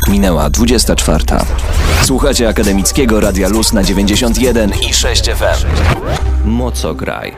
Minęła 24. Słuchacie Akademickiego Radia Luz na 91 i 6 FM. Mocograj.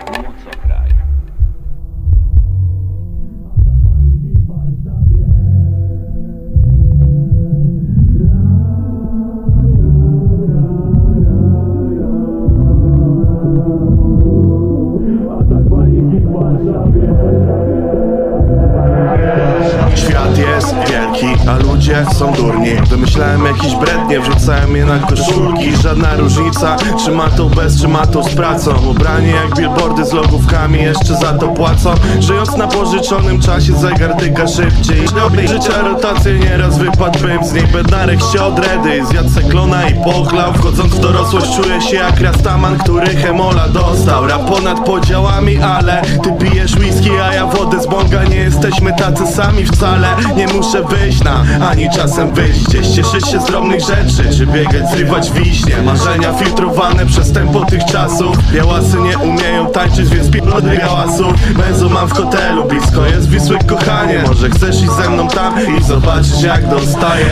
Świat jest wielki, a ludzie są durni. Wymyślałem jakieś brednie, wrzucałem je na koszulki. Żadna różnica, czy ma to bez, czy ma to z pracą. Ubrani jak billboardy z logówkami, jeszcze za to płacą. Żyjąc na pożyczonym czasie, zegar tyka szybciej. Życia rotację, nieraz wypadłbym z niej. Bednarek się odredy, zjadł se klona i pochlał. Wchodząc w dorosłość czuję się jak Rastaman, który hemola dostał. Rap ponad podziałami, ale ty pijesz whisky, a ja wodę z bonga. Nie jesteśmy tacy sami wcale. Nie muszę wyjść na, ani czasem wyjść gdzieś. Cieszyć się z drobnych rzeczy, czy biegać, zrywać wiśnie. Marzenia filtrowane przez tempo tych czasów. Białasy nie umieją tańczyć, więc od białasów. Benzo mam w hotelu, blisko jest Wisły, kochanie. Może chcesz iść ze mną tam i zobaczyć jak dostaję.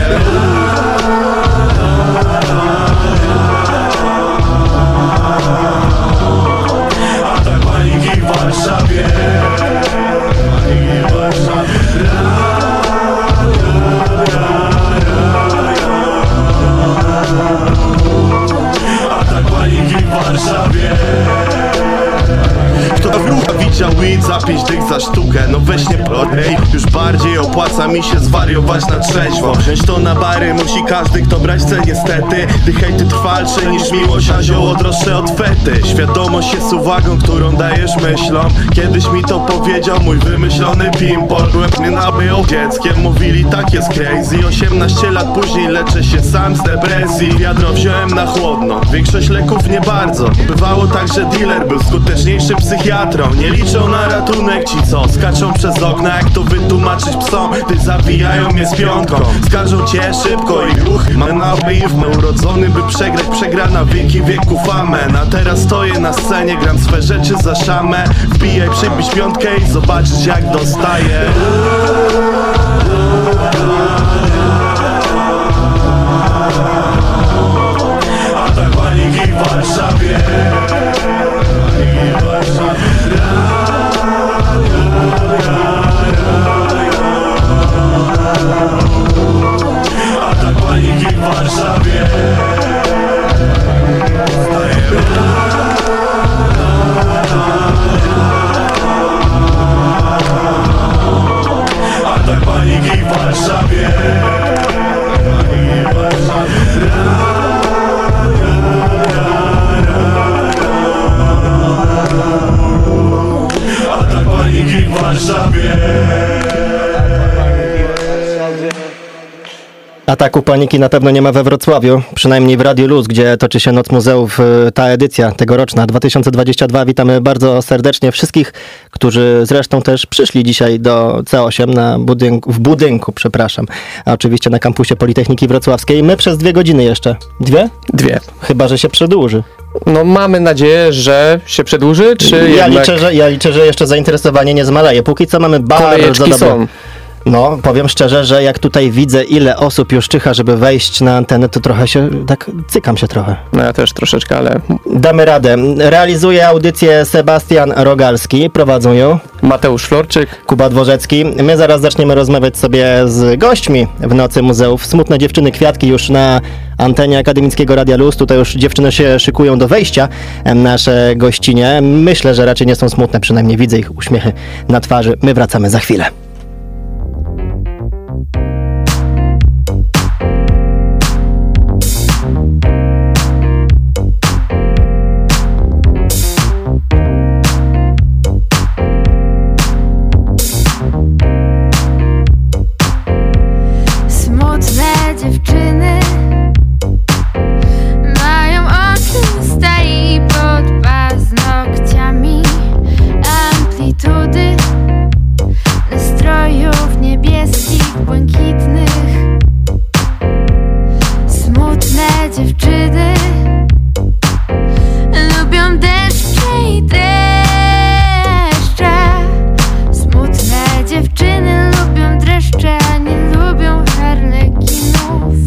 A tak paniki w Warszawie. Paniki w Warszawie. A tak paniki w Warszawie. Kto wróga widział weed za 5 dych za sztukę? No weź nie plotej. Już bardziej opłaca mi się zwariować na trzeźwo. Wziąć to na bary musi każdy, kto brać chce niestety. Gdy hejty trwalsze niż miłość, a zioło droższe od fety. Świadomość jest uwagą, którą dajesz myślom. Kiedyś mi to powiedział mój wymyślony pimpol. Byłem nie nabył dzieckiem, mówili tak jest crazy. 18 lat później leczę się sam z depresji. Wiadro wziąłem na chłodno, większość leków nie bardzo. Bywało tak, że dealer był skuteczniejszym psychiatrą. Nie liczą na ratunek ci, co skaczą przez okna. Jak to wytłumaczyć psom, gdy zabijają mnie z piątką. Skarżą cię szybko i ruch mam naiwny, urodzony by przegrać. Przegra na wieki wieków, amen. A teraz stoję na scenie, gram swe rzeczy za szamę. Wbijaj, przybić piątkę i zobaczyć jak dostaję. A tak paniki w Warszawie. Paniki w Warszawie. A tak paniki w Warszawie. A tak paniki w Warszawie. Paniki w Warszawie. A tak paniki w Warszawie. Ataku paniki na pewno nie ma we Wrocławiu, przynajmniej w Radiu Luz, gdzie toczy się Noc Muzeów, ta edycja tegoroczna 2022. Witamy bardzo serdecznie wszystkich, którzy zresztą też przyszli dzisiaj do C8 w budynku, a oczywiście na kampusie Politechniki Wrocławskiej. My przez 2 godziny jeszcze. 2? 2. Chyba że się przedłuży. No mamy nadzieję, że się przedłuży, czy Ja liczę, że jeszcze zainteresowanie nie zmaleje. Póki co mamy bardzo dobre. No, powiem szczerze, że jak tutaj widzę, ile osób już czyha, żeby wejść na antenę, to trochę się, tak cykam się trochę. No ja też troszeczkę, ale... Damy radę. Realizuje audycję Sebastian Rogalski, prowadzą ją Mateusz Florczyk, Kuba Dworzecki. My zaraz zaczniemy rozmawiać sobie z gośćmi w Nocy Muzeów. Smutne dziewczyny kwiatki już na antenie Akademickiego Radia Luz. Tutaj już dziewczyny się szykują do wejścia, nasze gościnie. Myślę, że raczej nie są smutne, przynajmniej widzę ich uśmiechy na twarzy. My wracamy za chwilę. Dziewczyny mają oczy usta i pod paznokciami amplitudy nastrojów niebieskich, błękitnych. Smutne dziewczyny lubią deszcze i dreszcze. Smutne dziewczyny lubią dreszcze, a nie lubią harlekinów.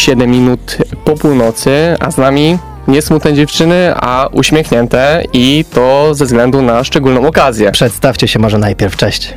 7 minut po północy, a z nami nie smutne dziewczyny, a uśmiechnięte i to ze względu na szczególną okazję. Przedstawcie się może najpierw, cześć.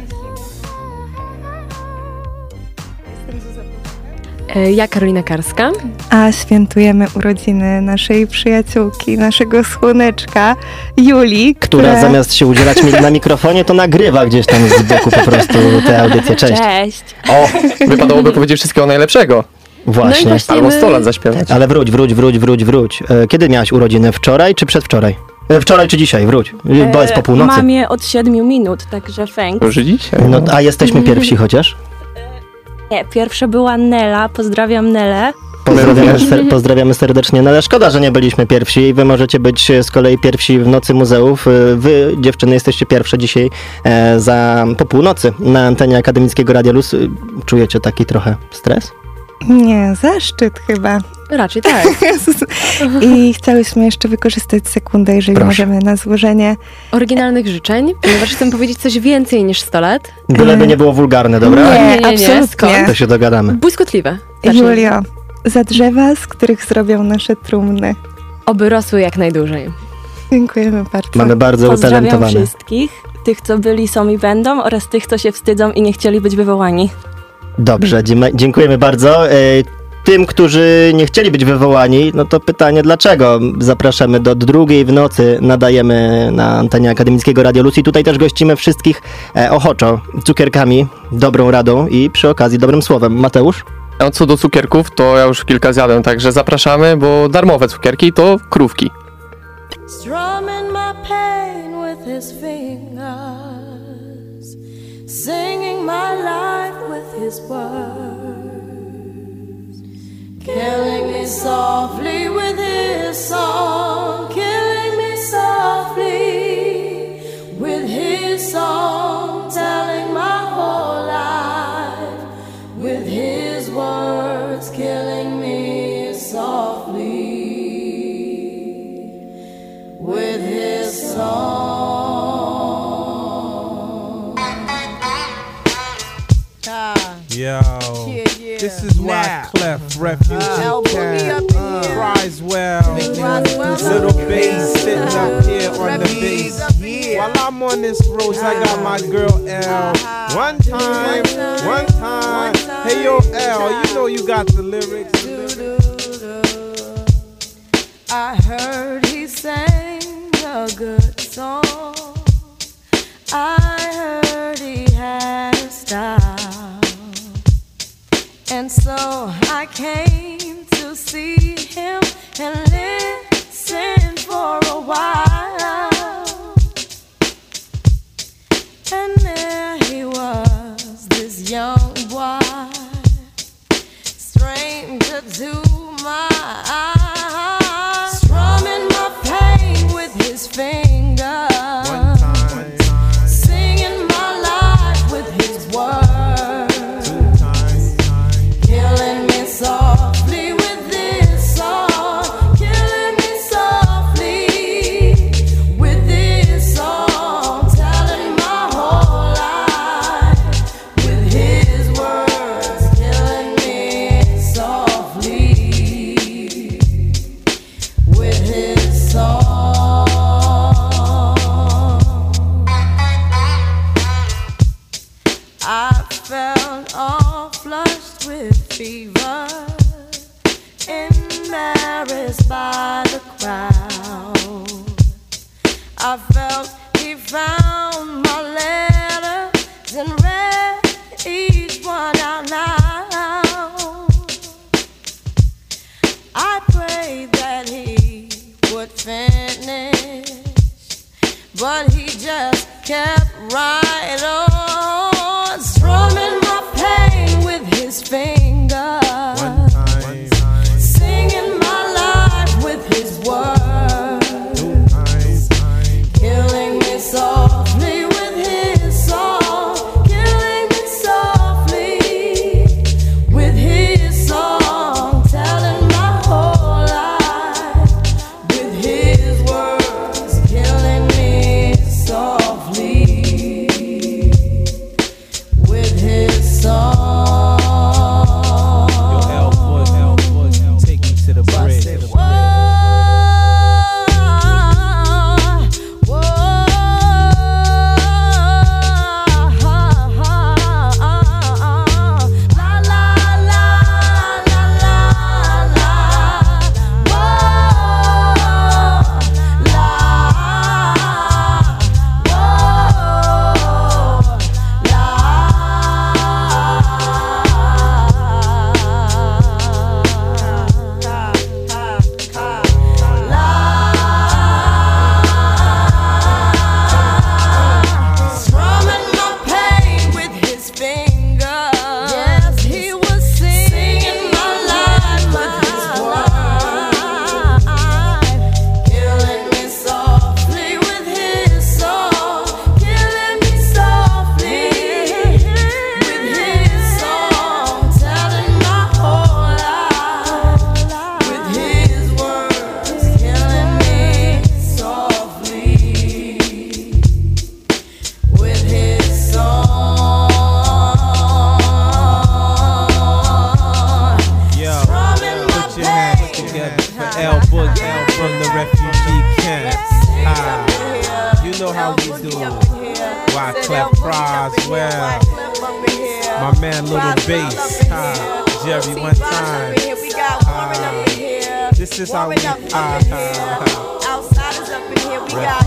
Ja Karolina Karska. A świętujemy urodziny naszej przyjaciółki, naszego słoneczka, Julii, Która zamiast się udzielać na mikrofonie, to nagrywa gdzieś tam z boku po prostu tę audycję. Cześć. Cześć. O, wypadałoby powiedzieć wszystkiego najlepszego. Właśnie. No i właśnie Albo 100 lat zaśpiewać. Ale wróć. Kiedy miałaś urodziny? Wczoraj czy przedwczoraj? Wczoraj czy dzisiaj? Wróć. Bo jest po północy. Mam je od 7 minut, także thanks. Może dzisiaj? No, a jesteśmy pierwsi chociaż? Nie, pierwsza była Nela, pozdrawiam Nelę. Pozdrawiamy serdecznie. No ale szkoda, że nie byliśmy pierwsi i wy możecie być z kolei pierwsi w Nocy Muzeów. Wy, dziewczyny, jesteście pierwsze dzisiaj po północy na antenie Akademickiego Radia Luz. Czujecie taki trochę stres? Nie, zaszczyt chyba. Raczej tak. I chciałyśmy jeszcze wykorzystać sekundę, jeżeli Proszę. możemy, na złożenie Oryginalnych życzeń, ponieważ chcę powiedzieć coś więcej niż 100 lat. Byleby nie było wulgarne, dobra? Nie, absolutnie. To się dogadamy. Błyskotliwe. Zacznij. Julio, za drzewa, z których zrobią nasze trumny. Oby rosły jak najdłużej. Dziękujemy bardzo. Mamy bardzo Pozdrawiam utalentowane. wszystkich, tych co byli, są i będą oraz tych co się wstydzą i nie chcieli być wywołani. Dobrze, dziękujemy bardzo. Tym, którzy nie chcieli być wywołani, no to pytanie dlaczego? Zapraszamy do 2:00 w nocy, nadajemy na antenie Akademickiego Radia Luz i tutaj też gościmy wszystkich ochoczo, cukierkami, dobrą radą i przy okazji dobrym słowem. Mateusz? A co do cukierków, to ja już kilka zjadłem, także zapraszamy, bo darmowe cukierki to krówki. Strumming my pain with his fingers, singing my life with his words, killing me softly with his song, killing me softly with his song, telling my whole life with his words, killing me softly with his song. Yo, this is why Clef Refugee cries well. Little bass sitting up here on the bass. While I'm on this road, I got my girl L. One time. Hey yo L, you know you got the lyrics. I heard he sang a good song. I heard he had a style. And so I came to see him and listen for a while. And there he was, this young boy, stranger to my eyes, strumming my pain with his fingers, singing my life with his words, killing me softly with this song, killing me softly with this song, telling my whole life with his words, killing me softly with his song. I felt all flushed with fever, embarrassed by the crowd. I felt he found my letters and read each one out loud. I prayed that he would finish, but he just kept right on, strumming my pain with his fingers, singing my life with his words, killing me softly with his song, killing me softly with his song, telling my whole life with his words, killing me softly bass. Jerry, one time. This is how we Outsiders up in here, we got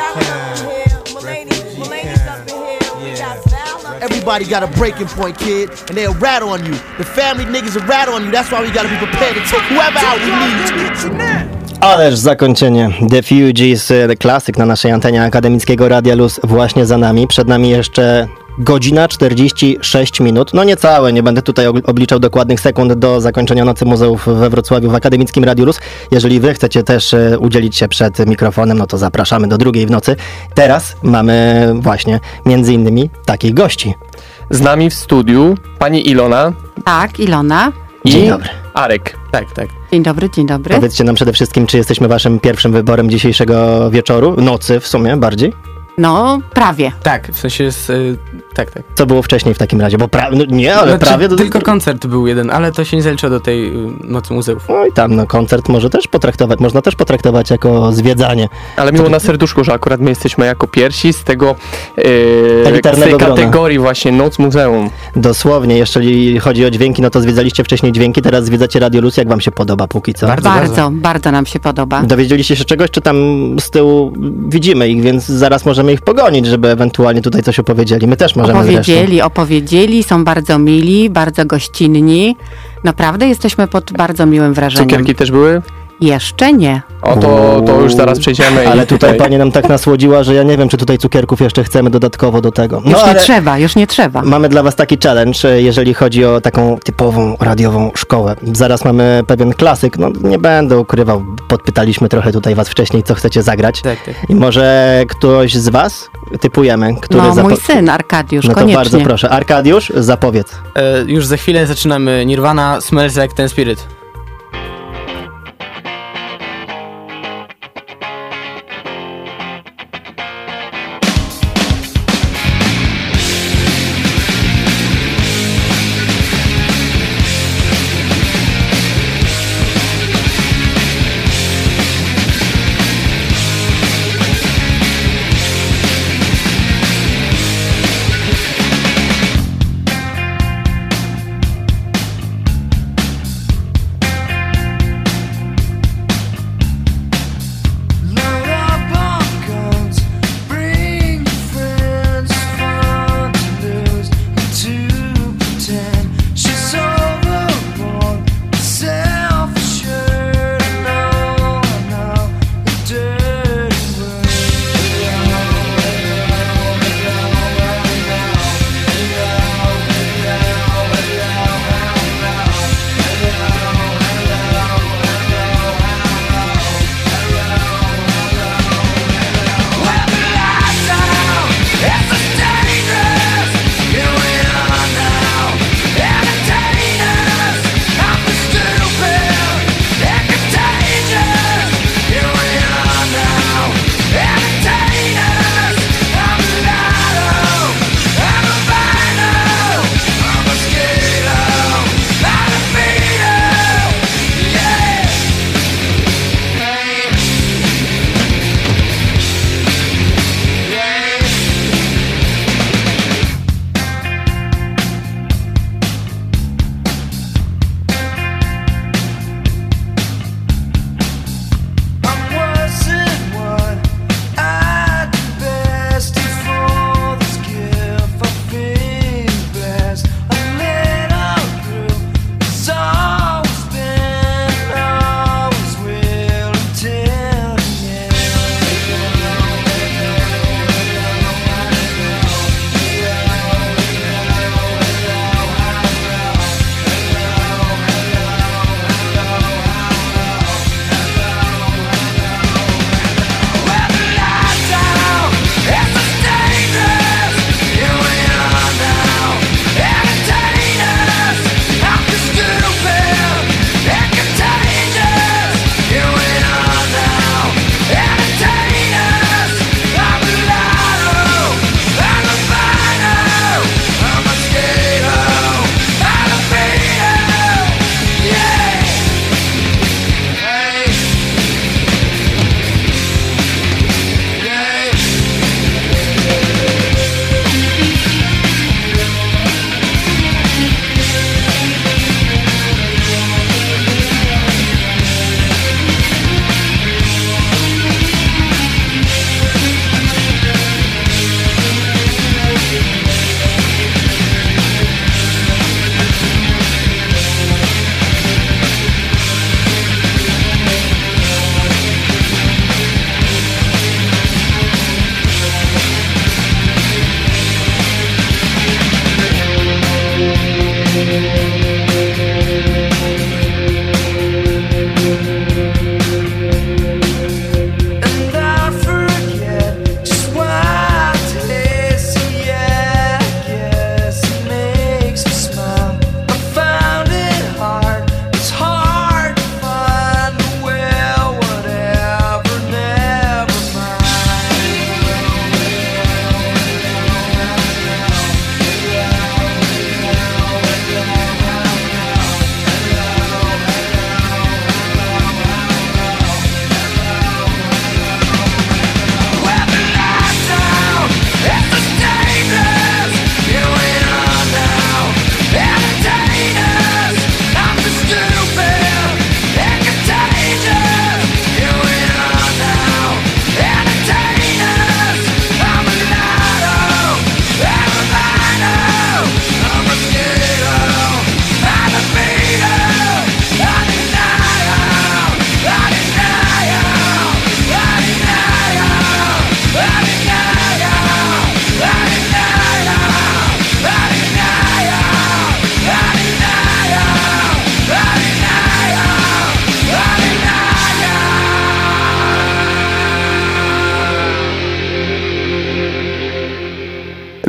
Mulaney's up in here, we got Val up. Everybody got a breaking point, kid, and they'll rat on you. The family niggas will rat on you. That's why we gotta be prepared to take whoever out we need to. Ależ zakończenie. The Fugees, The Classic na naszej antenie akademickiego Radia Luz właśnie za nami. Przed nami jeszcze godzina 46 minut. No niecałe, nie będę tutaj obliczał dokładnych sekund do zakończenia Nocy Muzeów we Wrocławiu w akademickim Radiu Luz. Jeżeli wy chcecie też udzielić się przed mikrofonem, no to zapraszamy do 2:00 w nocy. Teraz mamy właśnie między innymi takich gości. Z nami w studiu pani Ilona. Tak, Ilona. Dzień dobry. Arek. Tak. Dzień dobry. Powiedzcie nam przede wszystkim, czy jesteśmy waszym pierwszym wyborem dzisiejszego wieczoru, nocy w sumie bardziej? No, prawie. Tak, w sensie jest... Tak. Co było wcześniej w takim razie? Bo prawie... Tylko koncert był jeden, ale to się nie zalicza do tej Nocy Muzeów. No i tam, koncert można też potraktować jako zwiedzanie. Ale miło na serduszku, że akurat my jesteśmy jako pierwsi z tego z tej kategorii właśnie Noc Muzeum. Dosłownie, jeżeli chodzi o dźwięki, no to zwiedzaliście wcześniej dźwięki, teraz zwiedzacie Radio Luz. Jak wam się podoba póki co? Bardzo nam się podoba. Dowiedzieliście się czegoś, czy tam z tyłu widzimy ich, więc zaraz możemy ich pogonić, żeby ewentualnie tutaj coś opowiedzieli. My też możemy Opowiedzieli, są bardzo mili, bardzo gościnni. Naprawdę jesteśmy pod bardzo miłym wrażeniem. Cukierki też były? Jeszcze nie. O, to już zaraz przejdziemy. Ale tutaj pani nam tak nasłodziła, że ja nie wiem, czy tutaj cukierków jeszcze chcemy dodatkowo do tego. Już nie trzeba. Mamy dla was taki challenge, jeżeli chodzi o taką typową radiową szkołę. Zaraz mamy pewien klasyk, nie będę ukrywał, podpytaliśmy trochę tutaj was wcześniej, co chcecie zagrać. Tak. I może ktoś z was typujemy, który mój syn Arkadiusz, no to koniecznie. bardzo proszę. Arkadiusz, zapowiedz. Już za chwilę zaczynamy Nirvana, Smells Like Teen Spirit.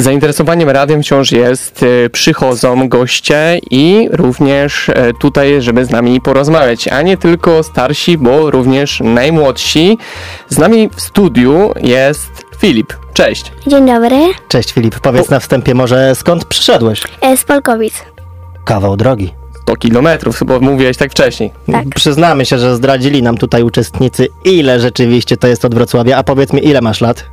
Zainteresowaniem radiem wciąż jest, przychodzą goście i również tutaj, żeby z nami porozmawiać, a nie tylko starsi, bo również najmłodsi. Z nami w studiu jest Filip. Cześć. Dzień dobry. Cześć Filip, powiedz na wstępie może skąd przyszedłeś? Z Polkowic. Kawał drogi. 100 kilometrów, bo mówiłeś tak wcześniej. Tak. Przyznamy się, że zdradzili nam tutaj uczestnicy, ile rzeczywiście to jest od Wrocławia, a powiedz mi, ile masz lat?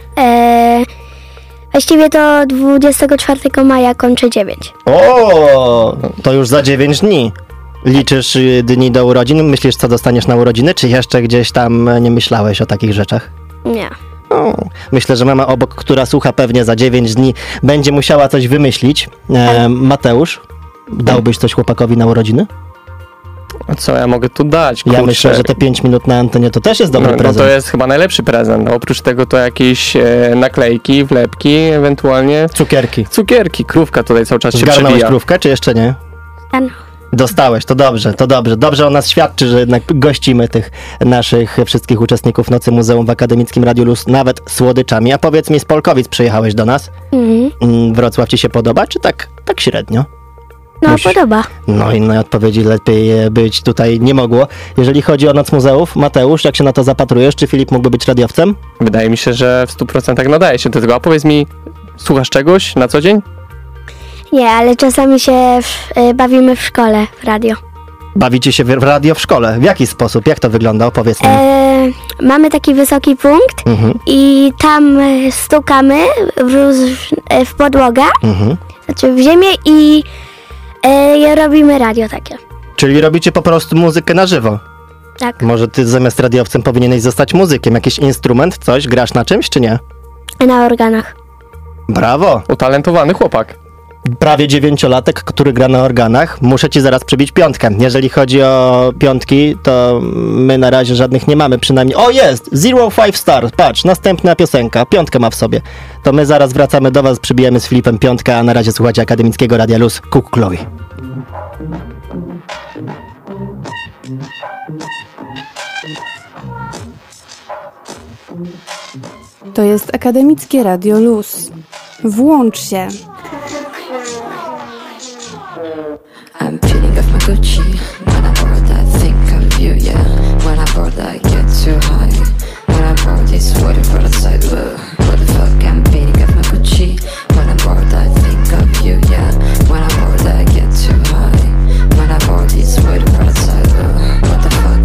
Właściwie to 24 maja kończę 9. O, to już za 9 dni. Liczysz dni do urodzin? Myślisz, co dostaniesz na urodziny, czy jeszcze gdzieś tam nie myślałeś o takich rzeczach? Nie. Myślę, że mama obok, która słucha pewnie za 9 dni, będzie musiała coś wymyślić. Mateusz, dałbyś coś chłopakowi na urodziny? A co ja mogę tu dać? Kurczę. Ja myślę, że te 5 minut na antenie to też jest dobry prezent. No to jest chyba najlepszy prezent. Oprócz tego to jakieś naklejki, wlepki, ewentualnie... Cukierki. Krówka tutaj cały czas się przebija. Zgarnąłeś krówkę, czy jeszcze nie? Dostałeś, to dobrze. Dobrze o nas świadczy, że jednak gościmy tych naszych wszystkich uczestników Nocy Muzeum w Akademickim Radiu Luz, nawet słodyczami. A powiedz mi, z Polkowic przyjechałeś do nas? Wrocław ci się podoba, czy tak średnio? No, podoba. No, innej odpowiedzi lepiej być tutaj nie mogło. Jeżeli chodzi o Noc Muzeów, Mateusz, jak się na to zapatrujesz? Czy Filip mógłby być radiowcem? Wydaje mi się, że w 100% nadaje się do tego. A powiedz mi, słuchasz czegoś na co dzień? Nie, ale czasami się bawimy w szkole w radio. Bawicie się w radio w szkole? W jaki sposób? Jak to wygląda? Opowiedz mi. Mamy taki wysoki punkt i tam stukamy w podłogę, znaczy w ziemię i robimy radio takie. Czyli robicie po prostu muzykę na żywo? Tak. Może ty zamiast radiowcem powinieneś zostać muzykiem? Jakiś instrument, coś? Grasz na czymś, czy nie? Na organach. Brawo! Utalentowany chłopak. Prawie 9-latek, który gra na organach. Muszę ci zaraz przybić 5. Jeżeli chodzi o 5, to my na razie żadnych nie mamy, przynajmniej. O, jest! 05 Star. Patrz, następna piosenka. 5 ma w sobie. To my zaraz wracamy do was, przybijemy z Filipem 5, a na razie słuchajcie Akademickiego Radia Luz. Kuklowi. To jest Akademickie Radio Luz. Włącz się. I'm peeling off my Gucci. When I'm bored, I think of you, yeah. When I'm bored, I get too high. When I'm bored, it's waiting for the side. What the fuck? I'm peeling off my Gucci. When I'm bored, I think of you, yeah. When I'm bored, I get too high. When I'm bored, it's waiting for the side. What the fuck?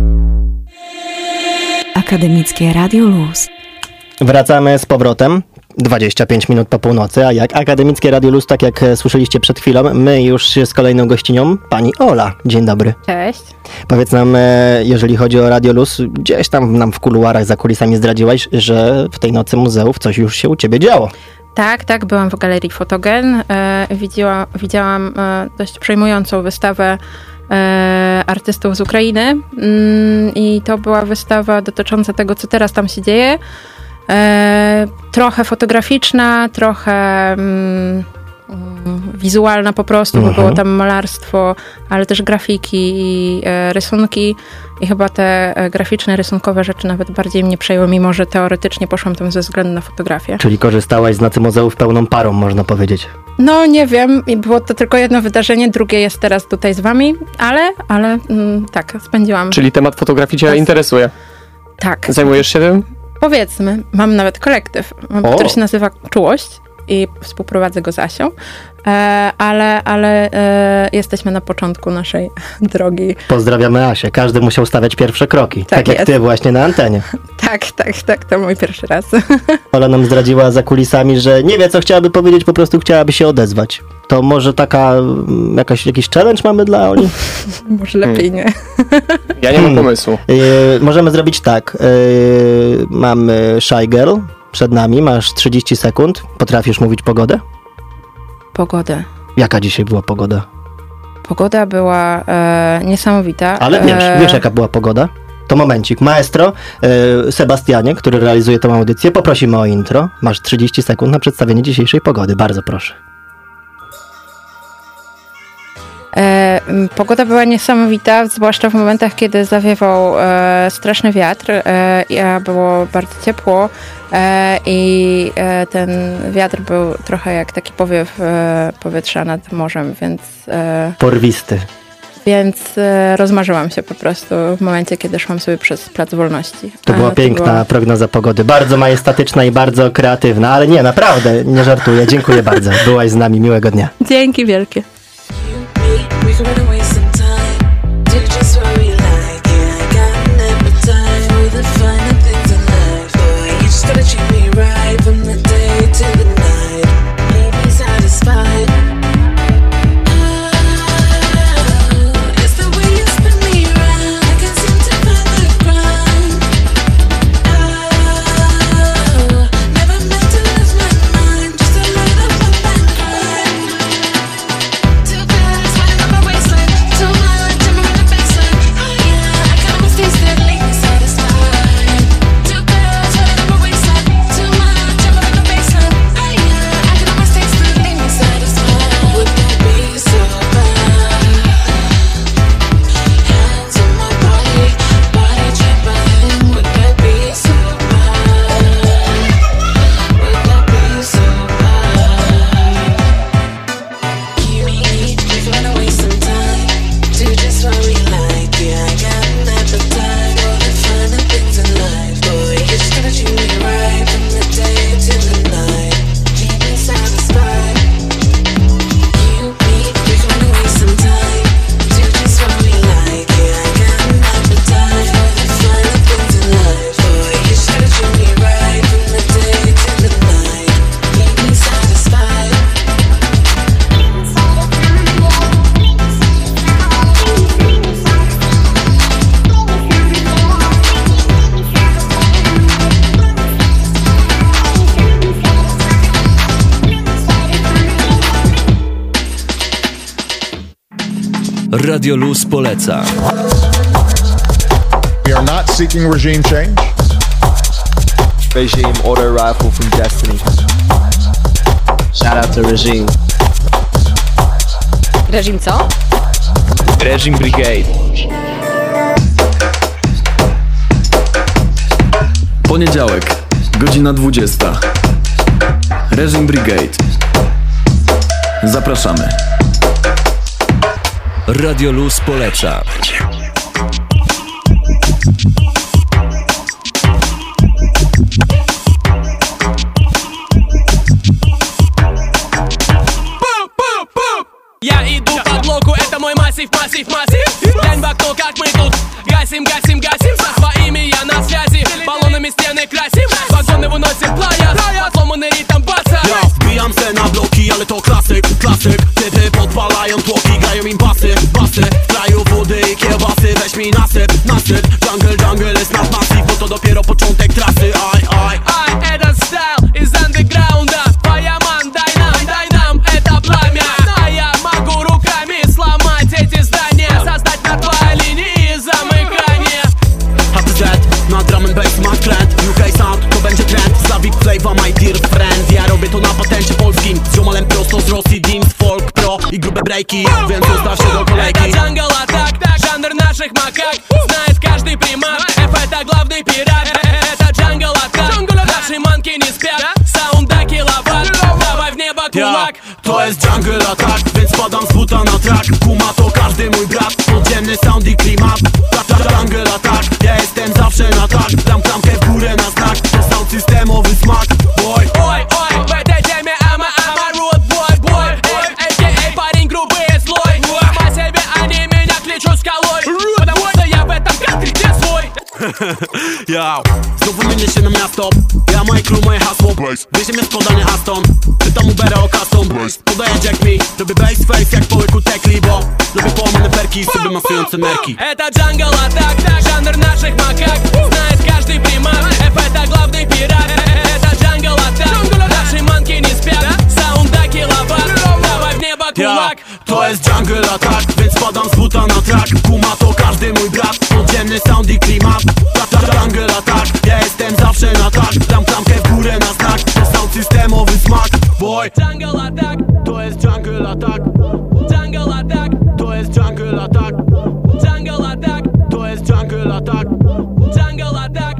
Akademickie Radio Luz. Wracamy z powrotem. 25 minut po północy, a jak Akademickie Radio Luz, tak jak słyszeliście przed chwilą, my już z kolejną gościnią, pani Ola. Dzień dobry. Cześć. Powiedz nam, jeżeli chodzi o Radio Luz, gdzieś tam nam w kuluarach za kulisami zdradziłaś, że w tej nocy muzeów coś już się u ciebie działo. Tak, byłam w Galerii Fotogen. Widziałam dość przejmującą wystawę artystów z Ukrainy i to była wystawa dotycząca tego, co teraz tam się dzieje. Trochę fotograficzna, trochę wizualna po prostu, bo było tam malarstwo, ale też grafiki i rysunki i chyba te graficzne, rysunkowe rzeczy nawet bardziej mnie przejęły, mimo że teoretycznie poszłam tam ze względu na fotografię. Czyli korzystałaś z Nocy Muzeów pełną parą, można powiedzieć. No nie wiem, było to tylko jedno wydarzenie, drugie jest teraz tutaj z wami, ale tak, spędziłam. Czyli temat fotografii cię interesuje? Tak. Zajmujesz się tym? Powiedzmy, mam nawet kolektyw, który się nazywa Czułość i współprowadzę go z Asią, ale jesteśmy na początku naszej drogi. Pozdrawiamy Asię, każdy musiał stawiać pierwsze kroki, tak jak ty właśnie na antenie. Tak, to mój pierwszy raz. Ola nam zdradziła za kulisami, że nie wie, co chciałaby powiedzieć, po prostu chciałaby się odezwać. To może jakiś challenge mamy dla Oli? Może lepiej nie. Ja nie mam pomysłu. Możemy zrobić tak. Mamy Shy Girl przed nami, masz 30 sekund. Potrafisz mówić pogodę? Pogodę. Jaka dzisiaj była pogoda? Pogoda była niesamowita. Ale wiesz jaka była pogoda? To momencik. Maestro, Sebastianie, który realizuje tę audycję, poprosimy o intro. Masz 30 sekund na przedstawienie dzisiejszej pogody. Bardzo proszę. Pogoda była niesamowita, zwłaszcza w momentach, kiedy zawiewał straszny wiatr, było bardzo ciepło i ten wiatr był trochę jak taki powiew powietrza nad morzem, więc... Porwisty. Więc rozmarzyłam się po prostu w momencie, kiedy szłam sobie przez Plac Wolności. To była piękna prognoza pogody, bardzo majestatyczna i bardzo kreatywna, ale nie, naprawdę, nie żartuję. Dziękuję bardzo. Byłaś z nami, miłego dnia. Dzięki wielkie. We can run away sometime, do just what we like. Yeah, I got an appetite for the finer things in life. Boy, you just gotta treat me right from the day to the night. Leave me satisfied. It's the way you spin me around. I can't seem to find the ground. Never meant to lose my mind, just to light up my background. Too fast, running up my waistline. Too much, I'm in the baseline. Oh yeah, I got my taste that leave me satisfied. Too fast, running up my waistline. Too much, I'm in the baseline. Oh yeah, I got my taste that leave me satisfied. Would that be so bad? Hands on my body, body trapped by him. Would that be so bad? Would that be so bad? We can run away sometime, do just what we like. Yeah, I got an appetite for the finer things in life. Boy, you just gotta treat me right from the day to the night. Keep me satisfied. We can run away sometime, do just what we like. Yeah, I got an appetite for the finer things in life. Boy, you just gotta treat me right from the day to the night. Keep me satisfied. Radio Luz poleca. We are not seeking regime change. Regime auto rifle from Destiny. Shout out to Regime. Reżim co? Regime Brigade. Poniedziałek, godzina 20. Regime Brigade. Zapraszamy. Radio Luz poleca. Я иду по блоку, это мой массив. Глянь в окно, как мы тут гасим. Со своими я на связи, баллонами стены красим. Вагоны выносим плая, подломанный ритм. stary, weź mi nasyp Jungle jest nad massive, bo to dopiero początek trasy. Aj Этот стайл из андеграунда. Фаяман, дай нам это пламя. А я могу руками сломать эти здания, создать на твоей линии замыкания. HTZ, na drum and bass ma trend. UK sound, to będzie trend. Slavik Flavor, my dear friend. Ja robię to na patencie polskim. Z ziomalem prosto z Rosji, Deans, folk, pro i grube breaki. Więc ustaw się do kolejki. Это джангл атак, жанр наших макак. Знает каждый примат, F это главный пират. Это джангл атак, наши манки не спят. Саунда киловатт, давай в небо кулак. To jest jungle attack, więc spadam z buta na track. Kuma to każdy mój brat, podziemny sound i klimat. Jungle attack, ja jestem zawsze na tak. Dam klamkę w górę na znak, to sound systemowy smak. Boy, Ой, в этой теме I'm rude boy. A.k.a. парень грубый и злой. Сама себе, они меня кличут скалой. Потому что я в этом кантре где свой. Yo, znowu mylię się na miasto. Ja, moje crew, moje hasło. Wiezie mnie składany Aston. Pytam Ubera o custom. Podaję Jack me. Robię bass face jak po łyku tekli, bo lubię połamane perki, sobie masujące nerki. Это джангл атак, жанр наших макак. Знает каждый примат, F это главный пират. Это джангл атак, наши манки не спят. Саунда киловатт, давай в небо кулак. To jest jungle attack, więc spadam z buta na track. Kuma to każdy mój brat, podziemny sound i klimat. Jungle attack, ja jestem zawsze na tak. Dam klamkę w górę na znak, to sound systemowy smak. Boy, Jungle attack, to jest jungle attack. jungle attack, To jest jungle attack. jungle attack, To jest jungle attack. jungle attack.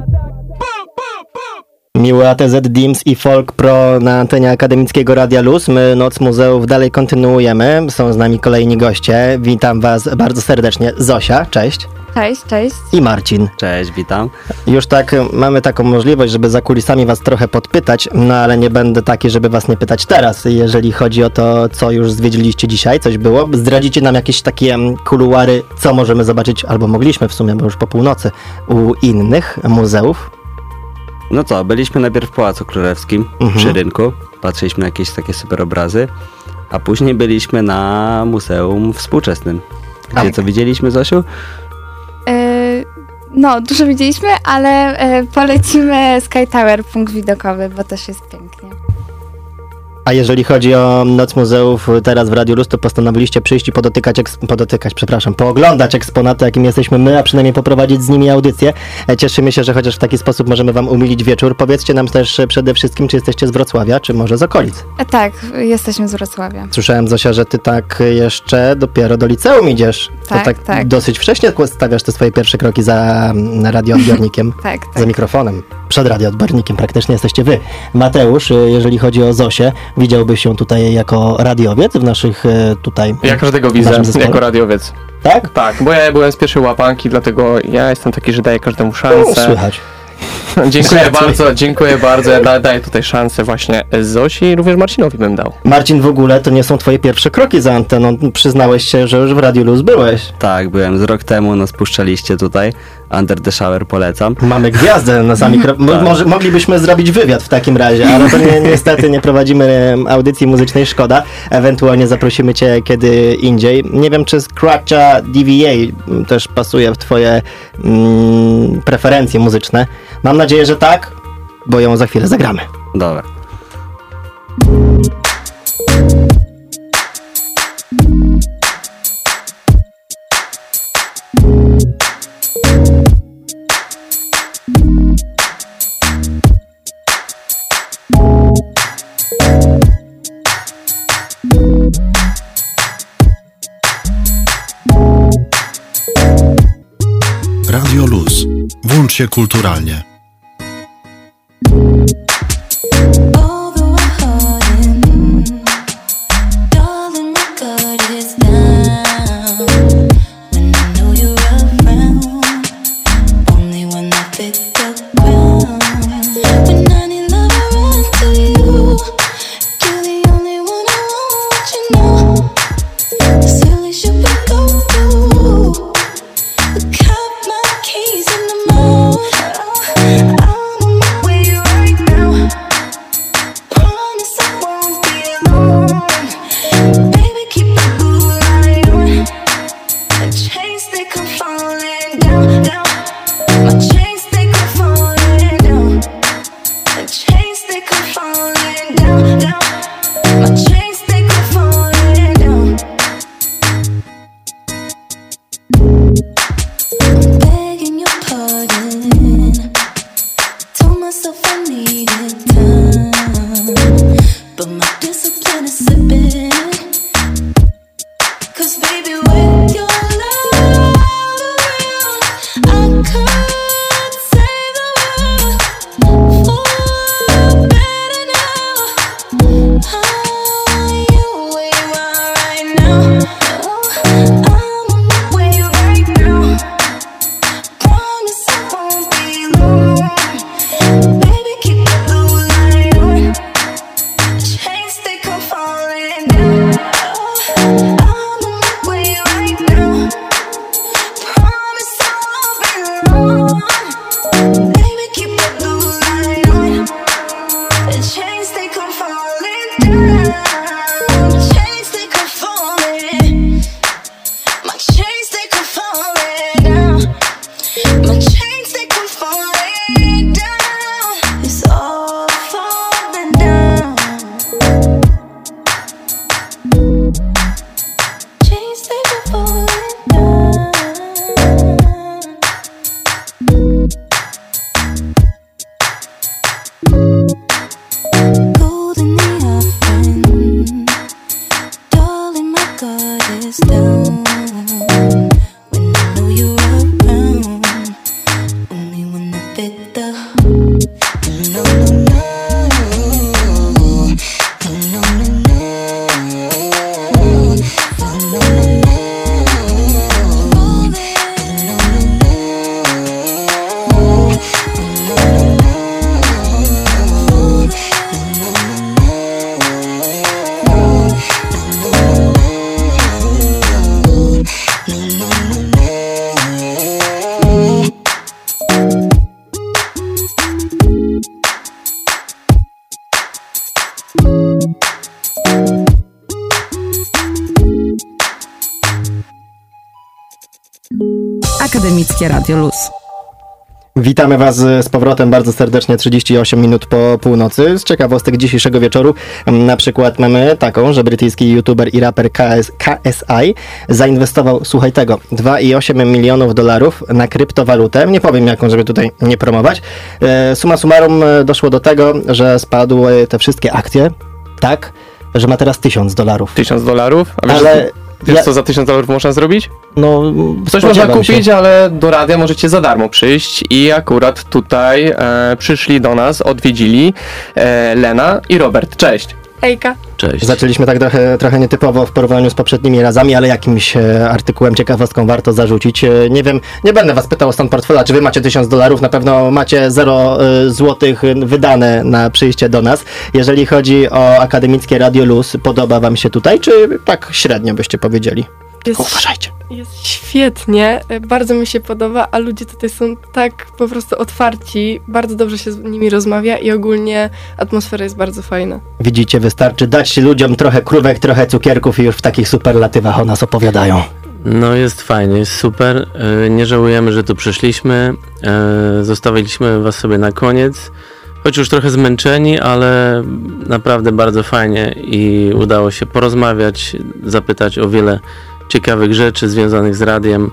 Miły ATZ, Dims i Folk Pro na antenie akademickiego Radia Luz. My Noc Muzeów dalej kontynuujemy. Są z nami kolejni goście. Witam was bardzo serdecznie. Zosia, cześć. Cześć. I Marcin. Cześć, witam. Już tak mamy taką możliwość, żeby za kulisami was trochę podpytać, no ale nie będę taki, żeby was nie pytać teraz. Jeżeli chodzi o to, co już zwiedziliście dzisiaj, coś było, zdradzicie nam jakieś takie kuluary, co możemy zobaczyć, albo mogliśmy w sumie, bo już po północy, u innych muzeów. No co, byliśmy najpierw w Pałacu Królewskim, przy rynku, patrzyliśmy na jakieś takie super obrazy, a później byliśmy na Muzeum Współczesnym. Gdzie co widzieliśmy, Zosiu? No, dużo widzieliśmy, ale polecimy Sky Tower, punkt widokowy, bo też jest pięknie. A jeżeli chodzi o Noc Muzeów teraz w Radiu Luz, to postanowiliście przyjść i pooglądać eksponaty, jakim jesteśmy my, a przynajmniej poprowadzić z nimi audycję. Cieszymy się, że chociaż w taki sposób możemy wam umilić wieczór. Powiedzcie nam też przede wszystkim, czy jesteście z Wrocławia, czy może z okolic. Tak, jesteśmy z Wrocławia. Słyszałem, Zosia, że ty tak jeszcze dopiero do liceum idziesz. Tak, to tak. Dosyć wcześnie stawiasz te swoje pierwsze kroki za radioodbiornikiem. Tak. Za mikrofonem. Przed radioodbiornikiem praktycznie jesteście wy. Mateusz, jeżeli chodzi o Zosię, widziałbyś się tutaj jako radiowiec w naszych tutaj... Ja każdego widzę jako radiowiec. Tak? Tak, bo ja byłem z pierwszej łapanki, dlatego ja jestem taki, że daję każdemu szansę. Słychać. Dziękuję bardzo. Ja daję tutaj szansę właśnie Zosi i również Marcinowi bym dał. Marcin, w ogóle to nie są twoje pierwsze kroki za anteną. Przyznałeś się, że już w Radiu Luz byłeś. Tak, byłem z rok temu, no spuszczaliście tutaj. Under the Shower polecam. Mamy gwiazdę na sami tak. Moglibyśmy zrobić wywiad w takim razie, ale to niestety nie prowadzimy audycji muzycznej, szkoda. Ewentualnie zaprosimy cię kiedy indziej. Nie wiem, czy Scratcha DVA też pasuje w twoje preferencje muzyczne. Mam nadzieję, że tak, bo ją za chwilę zagramy. Dobra. Radio Luz. Włącz się kulturalnie. Keys in the mouth. Akademickie Radio Luz. Witamy Was z powrotem bardzo serdecznie, 38 minut po północy. Z ciekawostek dzisiejszego wieczoru na przykład mamy taką, że brytyjski youtuber i raper KSI zainwestował, słuchaj tego, $2,8 milionów na kryptowalutę. Nie powiem jaką, żeby tutaj nie promować. Summa summarum doszło do tego, że spadły te wszystkie akcje, tak, że ma teraz $1,000. $1,000? A wiesz, ale wiesz co za $1,000 można zrobić? No, coś można kupić, ale do radia możecie za darmo przyjść i akurat tutaj przyszli do nas, odwiedzili Lena i Robert. Cześć. Hejka. Cześć. Zaczęliśmy tak trochę nietypowo w porównaniu z poprzednimi razami, ale jakimś artykułem, ciekawostką warto zarzucić. Nie wiem, nie będę Was pytał o stan portfela, czy Wy macie $1,000, na pewno macie 0 złotych wydane na przyjście do nas. Jeżeli chodzi o Akademickie Radio Luz, podoba Wam się tutaj, czy tak średnio byście powiedzieli? Uważajcie. Jest świetnie, bardzo mi się podoba, a ludzie tutaj są tak po prostu otwarci, bardzo dobrze się z nimi rozmawia i ogólnie atmosfera jest bardzo fajna. Widzicie, wystarczy dać ludziom trochę krówek, trochę cukierków i już w takich superlatywach o nas opowiadają. No jest fajnie, jest super. Nie żałujemy, że tu przyszliśmy. Zostawiliśmy Was sobie na koniec. Choć już trochę zmęczeni, ale naprawdę bardzo fajnie i udało się porozmawiać, zapytać o wiele ciekawych rzeczy związanych z radiem,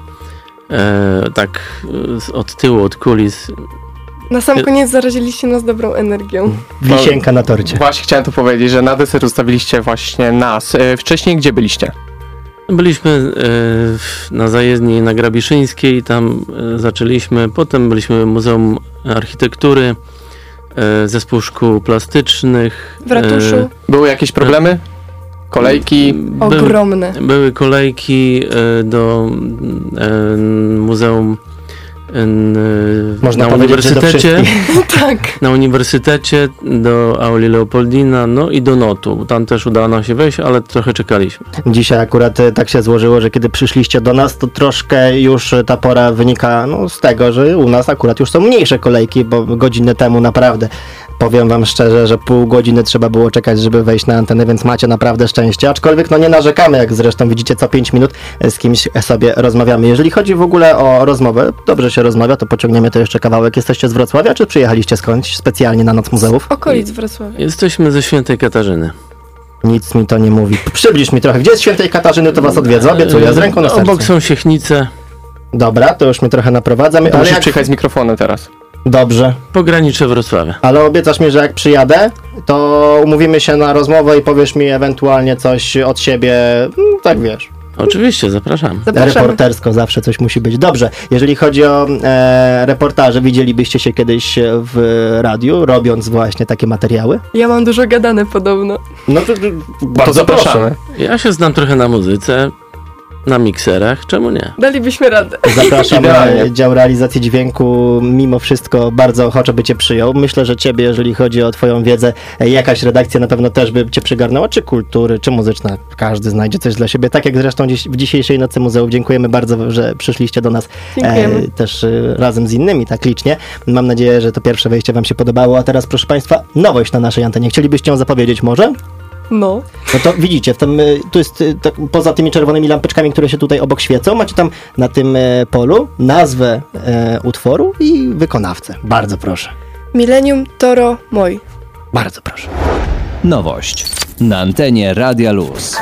tak od tyłu, od kulis. Na sam koniec zaraziliście nas dobrą energią. Wisienka na torcie. Właśnie chciałem to powiedzieć, że na deser ustawiliście właśnie nas. Wcześniej gdzie byliście? Byliśmy na zajezdni na Grabiszyńskiej, tam zaczęliśmy, potem byliśmy w Muzeum Architektury, Zespół Szkół Plastycznych. W ratuszu. Były jakieś problemy? Kolejki? Ogromne. Były kolejki do muzeum Można na uniwersytecie. Tak. Na uniwersytecie, do Auli Leopoldina, no i do NOT-u. Tam też udało nam się wejść, ale trochę czekaliśmy. Dzisiaj akurat tak się złożyło, że kiedy przyszliście do nas, to troszkę już ta pora wynika z tego, że u nas akurat już są mniejsze kolejki, bo godzinę temu naprawdę, powiem Wam szczerze, że pół godziny trzeba było czekać, żeby wejść na antenę, więc macie naprawdę szczęście, aczkolwiek nie narzekamy, jak zresztą widzicie, co 5 minut z kimś sobie rozmawiamy. Jeżeli chodzi w ogóle o rozmowę, dobrze się rozmawia, to pociągniemy to jeszcze kawałek. Jesteście z Wrocławia, czy przyjechaliście skądś specjalnie na Noc Muzeów? Okolic Wrocławia. Jesteśmy ze Świętej Katarzyny. Nic mi to nie mówi. Przybliż mi trochę. Gdzie jest Świętej Katarzyny, to Was odwiedzę, obiecuję, z ręką na sercu. Obok są Siechnice. Dobra, to już mnie trochę naprowadzamy. Musisz przyjechać z mikrofonem teraz. Dobrze. Pogranicze Wrocławia. Ale obiecasz mi, że jak przyjadę, to umówimy się na rozmowę i powiesz mi ewentualnie coś od siebie, tak wiesz. Oczywiście, zapraszam. Reportersko zawsze coś musi być. Dobrze, jeżeli chodzi o reportaże, widzielibyście się kiedyś w radiu, robiąc właśnie takie materiały? Ja mam dużo gadane podobno. No to bardzo zapraszamy. Ja się znam trochę na muzyce, na mikserach, czemu nie? Dalibyśmy radę. Zapraszam na dział realizacji dźwięku. Mimo wszystko bardzo ochoczo by Cię przyjął. Myślę, że Ciebie, jeżeli chodzi o Twoją wiedzę, jakaś redakcja na pewno też by Cię przygarnęła, czy kultury, czy muzyczna. Każdy znajdzie coś dla siebie. Tak jak zresztą w dzisiejszej Nocy Muzeów. Dziękujemy bardzo, że przyszliście do nas też razem z innymi, tak licznie. Mam nadzieję, że to pierwsze wejście Wam się podobało. A teraz, proszę Państwa, nowość na naszej antenie. Chcielibyście ją zapowiedzieć może? No to widzicie, tu jest tak, poza tymi czerwonymi lampeczkami, które się tutaj obok świecą, macie tam na tym polu nazwę utworu i wykonawcę. Bardzo proszę. Millennium Toro Moi. Bardzo proszę. Nowość na antenie Radia Luz.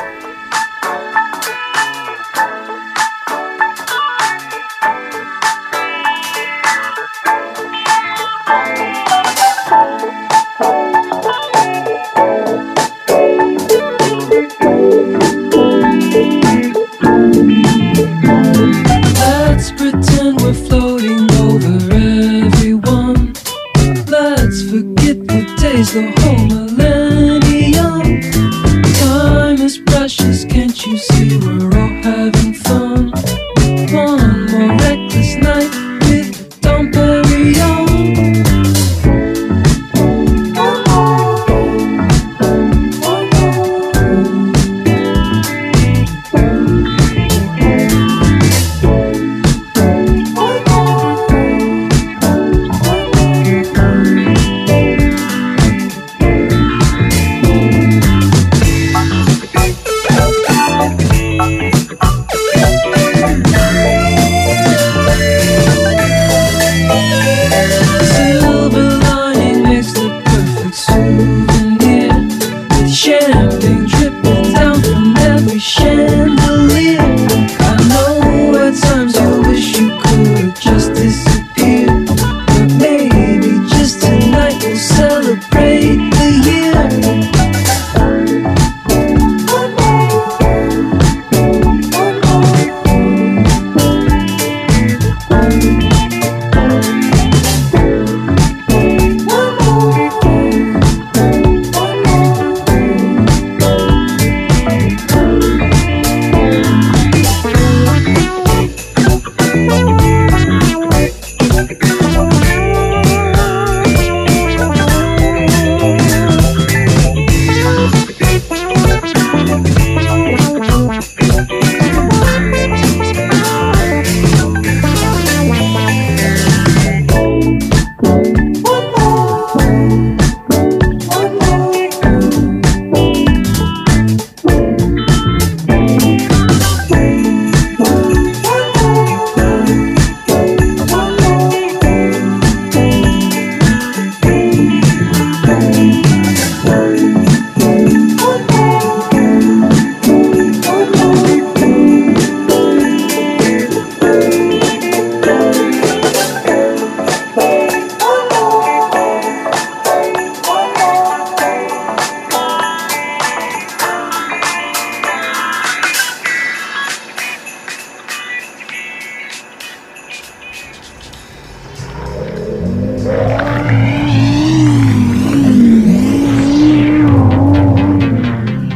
Let's pretend we're floating over everyone. Let's forget the days, the whole millennium. Time is precious, can't you see we're all having fun? One more reckless night with Dom Perignon.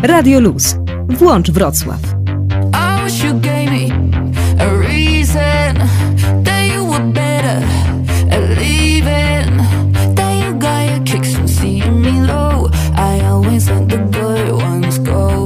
Radio Luz. Włącz Wrocław. I wish you gave me a reason that you were better at leaving. That you got your kicks from seeing me low. I always let the good ones go.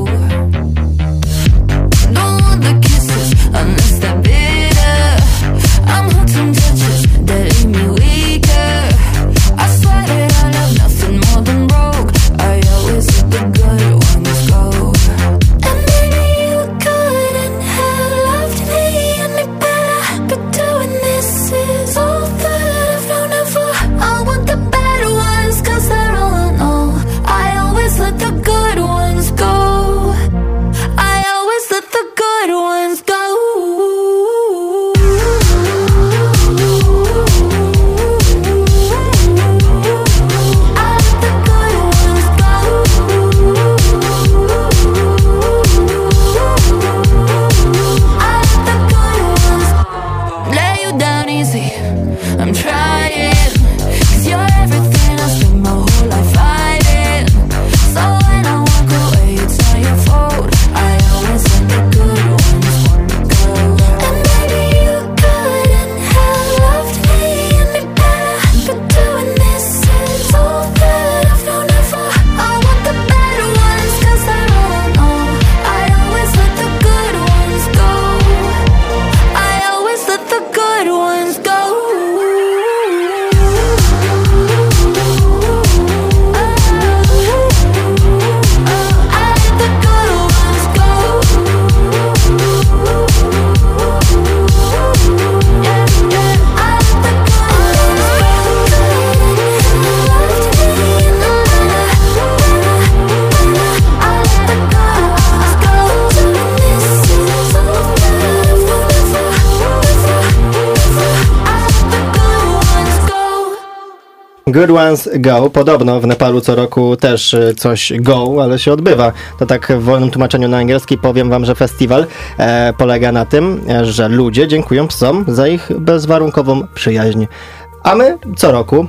Don't want the kisses unless they're bitter. I'm hunting touches that leave me weaker. I swear that I love nothing more than broke. I always let the good ones go. And maybe you couldn't have loved me any better, but doing this is all that I've known it for. I want the better ones, 'cause they're all I know. I always let the good ones go. I always let the good ones go. Lay you down easy, I'm trying, 'cause you're everything I spent my whole life fighting. So when I walk away, it's not your fault. I always let the good ones go. And maybe you couldn't have loved me any better, but doing this is all that I've known it for. I want the better ones, 'cause they're all I know. I always let the good ones go. I always let the good ones go. Good Ones Go. Podobno w Nepalu co roku też coś go, ale się odbywa. To tak w wolnym tłumaczeniu na angielski powiem wam, że festiwal polega na tym, że ludzie dziękują psom za ich bezwarunkową przyjaźń. A my co roku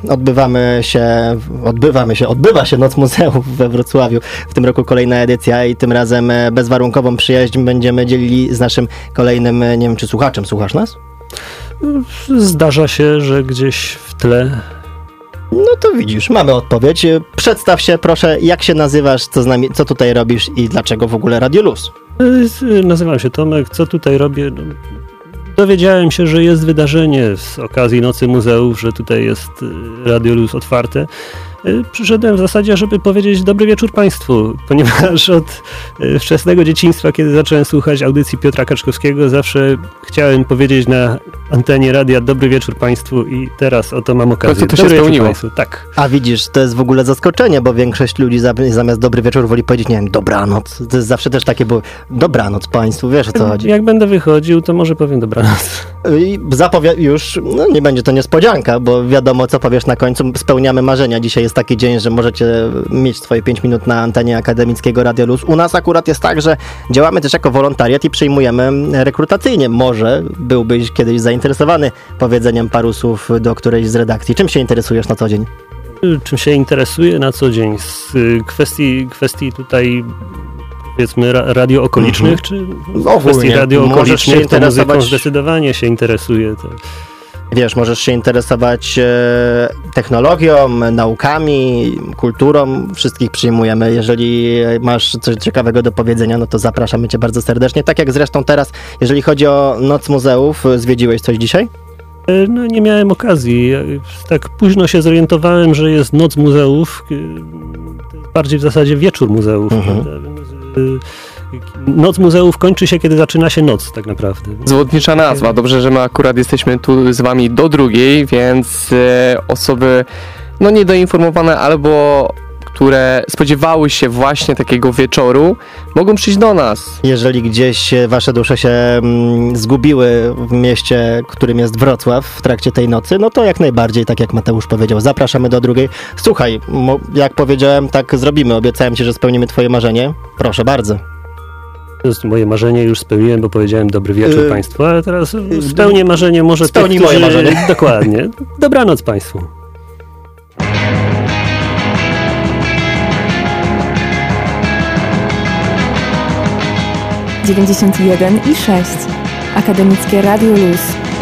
odbywa się Noc Muzeów we Wrocławiu. W tym roku kolejna edycja i tym razem bezwarunkową przyjaźń będziemy dzielili z naszym kolejnym, nie wiem czy słuchaczem. Słuchasz nas? Zdarza się, że gdzieś w tle. No to widzisz, mamy odpowiedź. Przedstaw się proszę, jak się nazywasz, co tutaj robisz i dlaczego w ogóle Radio Luz? Nazywam się Tomek, co tutaj robię? No, dowiedziałem się, że jest wydarzenie z okazji Nocy Muzeów, że tutaj jest Radio Luz otwarte. Przyszedłem w zasadzie, żeby powiedzieć dobry wieczór Państwu, ponieważ od wczesnego dzieciństwa, kiedy zacząłem słuchać audycji Piotra Kaczkowskiego, zawsze chciałem powiedzieć na antenie radia dobry wieczór Państwu i teraz oto mam okazję. To się spełniło. Państwu. Tak. A widzisz, to jest w ogóle zaskoczenie, bo większość ludzi zamiast dobry wieczór woli powiedzieć, nie wiem, dobranoc. To jest zawsze też takie, bo dobranoc Państwu, wiesz o co chodzi. Jak będę wychodził, to może powiem dobranoc. I już, no nie będzie to niespodzianka, bo wiadomo co powiesz na końcu, spełniamy marzenia. Dzisiaj jest taki dzień, że możecie mieć swoje 5 minut na antenie akademickiego Radio Luz. U nas akurat jest tak, że działamy też jako wolontariat i przyjmujemy rekrutacyjnie. Może byłbyś kiedyś zainteresowany powiedzeniem paru słów do którejś z redakcji. Czym się interesujesz na co dzień? Czym się interesuję na co dzień? Z kwestii tutaj powiedzmy radio okolicznych, czy z kwestii radio okolicznych, to muzyką zdecydowanie się interesuję. Wiesz, możesz się interesować technologią, naukami, kulturą. Wszystkich przyjmujemy. Jeżeli masz coś ciekawego do powiedzenia, no to zapraszamy cię bardzo serdecznie. Tak jak zresztą teraz, jeżeli chodzi o Noc Muzeów, zwiedziłeś coś dzisiaj? No nie miałem okazji. Tak późno się zorientowałem, że jest Noc Muzeów. Bardziej w zasadzie wieczór muzeów. Noc Muzeów kończy się, kiedy zaczyna się noc, tak naprawdę. Zwodnicza nazwa. Dobrze, że my akurat jesteśmy tu z wami do 2:00, więc osoby niedoinformowane albo które spodziewały się właśnie takiego wieczoru, mogą przyjść do nas. Jeżeli gdzieś wasze dusze się zgubiły w mieście, którym jest Wrocław w trakcie tej nocy, no to jak najbardziej, tak jak Mateusz powiedział, zapraszamy do 2:00. Słuchaj, jak powiedziałem, tak zrobimy. Obiecałem ci, że spełnimy twoje marzenie. Proszę bardzo. Moje marzenie już spełniłem, bo powiedziałem dobry wieczór Państwu, ale teraz spełnię marzenie może spełni moje marzenie. Dokładnie. Dobranoc Państwu. 91,6. Akademickie Radio Luz.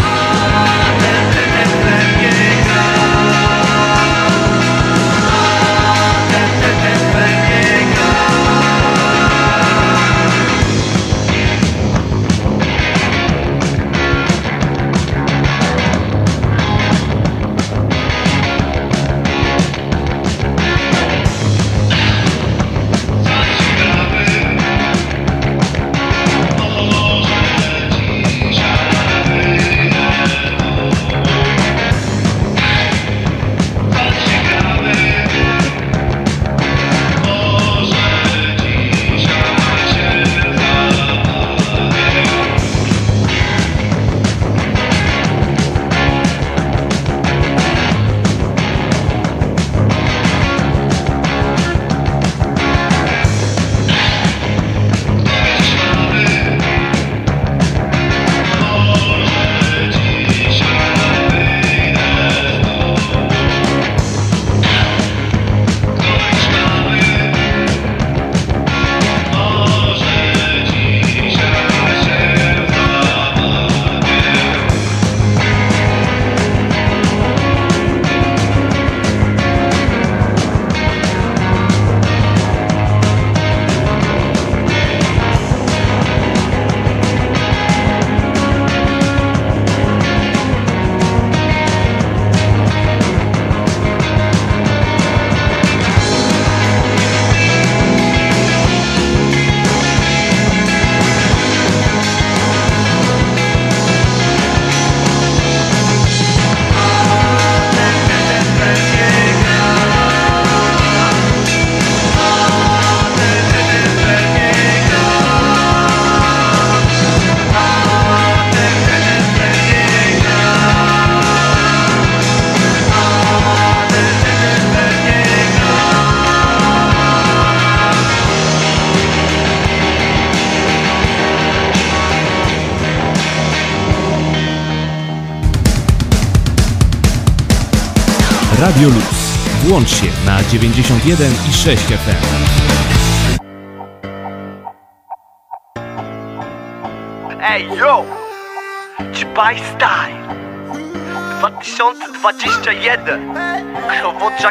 Radio Luz. Włącz się na 91,6 FM. Ej, yo! Dbaj Style 2021 Krowodrza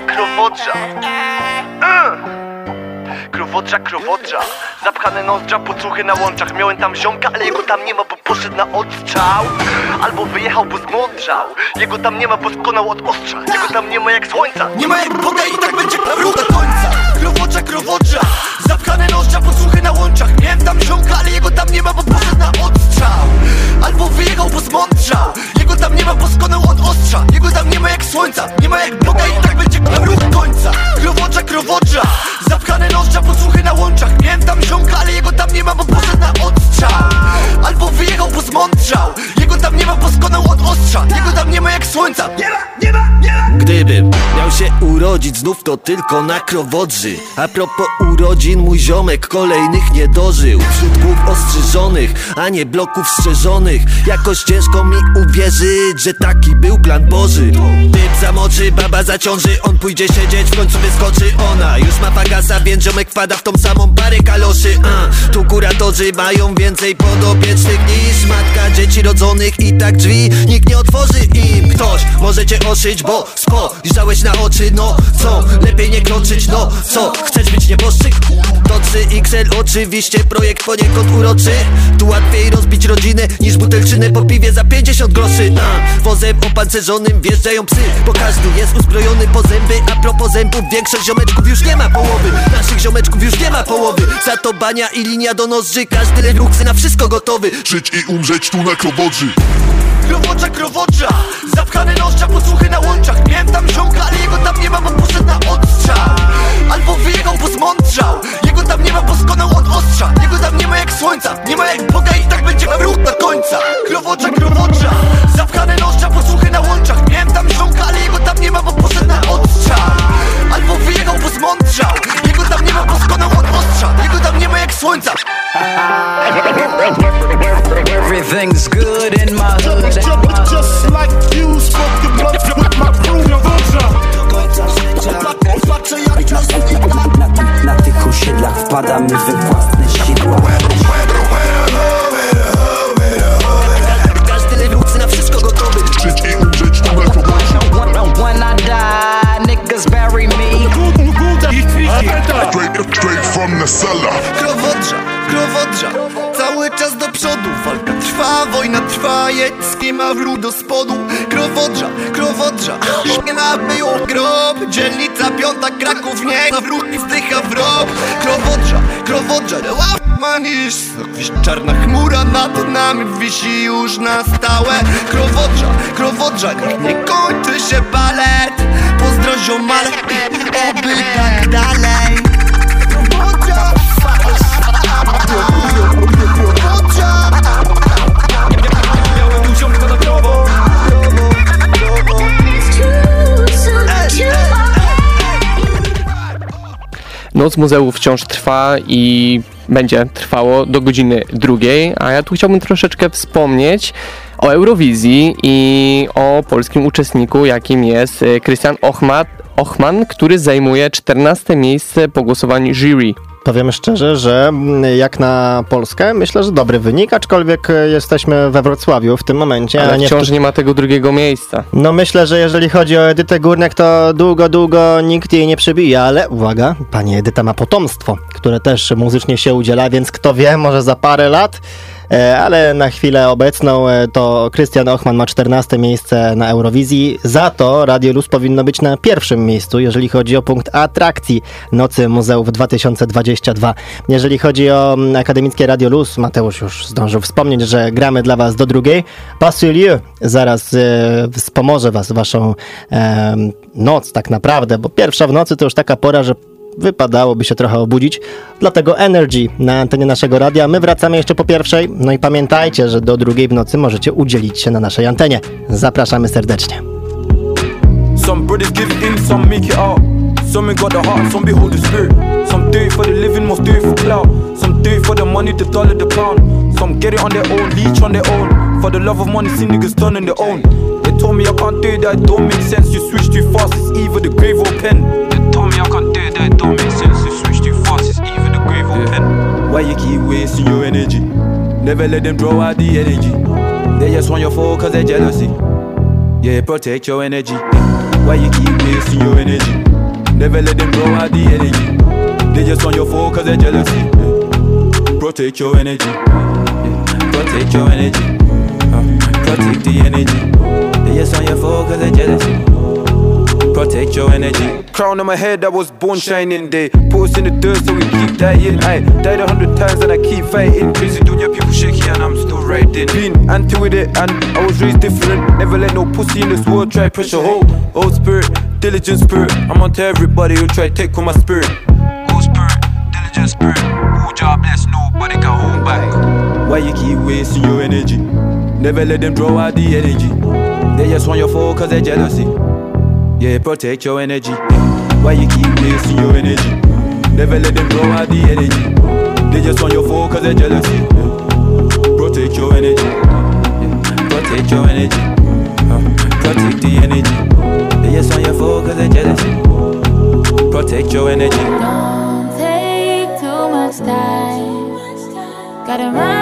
Krowodrza Zapchane nozdrza, pocuchy na łączach. Miałem tam ziomka, ale jego tam nie ma, bo poszedł na odstrzał. Albo wyjechał, bo zmądrzał. Jego tam nie ma, bo skonał od ostrza. Jego tam nie ma jak słońca, nie ma jak Boga i tak będzie ruch do końca. Krowodrza Zapchane nozdrza, pocuchy na łączach. Miałem tam ziomka, ale jego tam nie ma, bo poszedł na odstrzał. Albo wyjechał, bo zmądrzał. Jego tam nie ma, bo skonał od ostrza. Jego tam nie ma jak słońca, nie ma jak Boga i tak będzie ruch do końca. Krowodrza Zapchane nozdrza, pocuchy na łączach. Miałem tam ziomka, ale jego tam nie ma, bo poszedł na odstrzał. Albo wyjechał, bo zmądrzał. Jego tam nie ma, bo skonał od ostrza. Jego tam nie ma jak słońca, nie ma. Gdybym miał się urodzić znów, to tylko na Krowodrzy. A propos urodzin, mój ziomek kolejnych nie dożył. Wśród głów ostrzyżonych, a nie bloków strzeżonych. Jakoś ciężko mi uwierzyć, że taki był plan Boży. Typ zamoczy, baba zaciąży, on pójdzie siedzieć, w końcu wyskoczy ona. Już ma pagasa, więc ziomek wpada w tą samą parę kaloszy. Tu kuratorzy mają więcej podopiecznych niż matka dzieci rodzonych. I tak drzwi nikt nie otworzy im. Ktoś może cię oszyć, bo spojrzałeś na oczy. No co, lepiej nie kroczyć, no co, chcesz być nieboszczyk? To 3XL oczywiście, projekt poniekąd uroczy. Tu łatwiej rozbić rodzinę niż butelczynę po piwie za 50 groszy. Wozem opancerzonym wjeżdżają psy, bo każdy jest uzbrojony po zęby. A propos zębów, większość ziomeczków już nie ma połowy. Naszych ziomeczków już nie ma połowy. Za to bania i linia do nozdrzy, każdy ruch na wszystko gotowy. Żyć i umrzeć tu na Krowodrzy. Krowodrza Zapchane nozdrza, pocuchy na łączach. Miałem tam ziomka, ale jego tam nie ma, bo poszedł na odstrzał. Albo wyjechał, bo zmądrzał. Jego tam nie ma, bo skonał od ostrza. Jego tam nie ma jak słońca, nie ma jak Boga i tak będzie ruch do końca. Krowodrza Zapchane nozdrza, pocuchy na łączach. Miałem tam ziomka, ale jego tam nie ma, bo poszedł na odstrzał. Albo wyjechał, bo zmądrzał. Jego tam nie ma, bo skonał od ostrza. Jego tam nie ma jak słońca. Everything's good in my hood. Just like you spoke the blood with my crew. Na tych osiedlach wpadamy we własne sidła. wróg do spodu. Krowodrza, śmiena było grob. Dzielnica 5, Kraków, nie, na wróg wzdycha w rok. Krowodrza, manisz. Czarna chmura nad nami wisi już na stałe. Krowodrza, niech nie kończy się balet. Pozdro ziomale, oby tak dalej. Krowodra. Miałem tu ziomka na prawo. Noc Muzeów wciąż trwa i będzie trwało do godziny 2, a ja tu chciałbym troszeczkę wspomnieć o Eurowizji i o polskim uczestniku, jakim jest Krystian Ochman, który zajmuje 14. miejsce po głosowaniu jury. Powiem szczerze, że jak na Polskę myślę, że dobry wynik, aczkolwiek jesteśmy we Wrocławiu w tym momencie. Ale wciąż nie ma tego drugiego miejsca. No myślę, że jeżeli chodzi o Edytę Górniak, to długo nikt jej nie przebije, ale uwaga, pani Edyta ma potomstwo, które też muzycznie się udziela, więc kto wie, może za parę lat. Ale na chwilę obecną to Krystian Ochman ma 14. miejsce na Eurowizji. Za to Radio Luz powinno być na pierwszym miejscu, jeżeli chodzi o punkt atrakcji Nocy Muzeów 2022. Jeżeli chodzi o akademickie Radio Luz, Mateusz już zdążył wspomnieć, że gramy dla was do 2. Basilieu zaraz wspomoże was waszą noc tak naprawdę, bo pierwsza w nocy to już taka pora, że wypadałoby się trochę obudzić, dlatego Energy na antenie naszego radia. My wracamy jeszcze po 1. No i pamiętajcie, że do 2 w nocy możecie udzielić się na naszej antenie. Zapraszamy serdecznie. Some brothers give it in, some make it out. Some got the heart, some behold the spirit. Some do it for the living, most do it for clout. Some do it for the money, the dollar, the pound. Some get it on their own, leech on their own. For the love of money, see niggas turning their own. They told me I can't do that, it don't make sense. You switch too fast, it's either the grave or pen. They told me I can't do that, it don't make sense. You switch too fast, it's either the grave or pen. Why you keep wasting your energy? Never let them draw out the energy. They just want your fall cause they're jealousy. Yeah, protect your energy. Why you keep wasting your energy? Never let them draw out the energy. They just want your fall cause they're jealousy. Protect your energy. Protect your energy. Protect the energy. They just want your fall cause they're jealousy. Protect your energy. Crown on my head, I was born shining day. Put us in the dirt so we keep dying. I died 100 times and I keep fighting. Crazy dunya, people shaky and I'm still riding. Been anti with it and I was raised different. Never let no pussy in this world try pressure. Old spirit, diligent spirit. I'm on to everybody who try take on my spirit. Old spirit, diligent spirit. Who job bless, nobody can hold back. Why you keep wasting your energy? Never let them draw out the energy. They just want your fall cause they're jealousy. Yeah, protect your energy. Why you keep wasting your energy? Never let them draw out the energy. They just want your fall cause they're jealousy. Protect your energy. Protect your energy. Protect the energy. They just want your fall cause they're jealousy. Protect your energy. Don't take too much time. Gotta run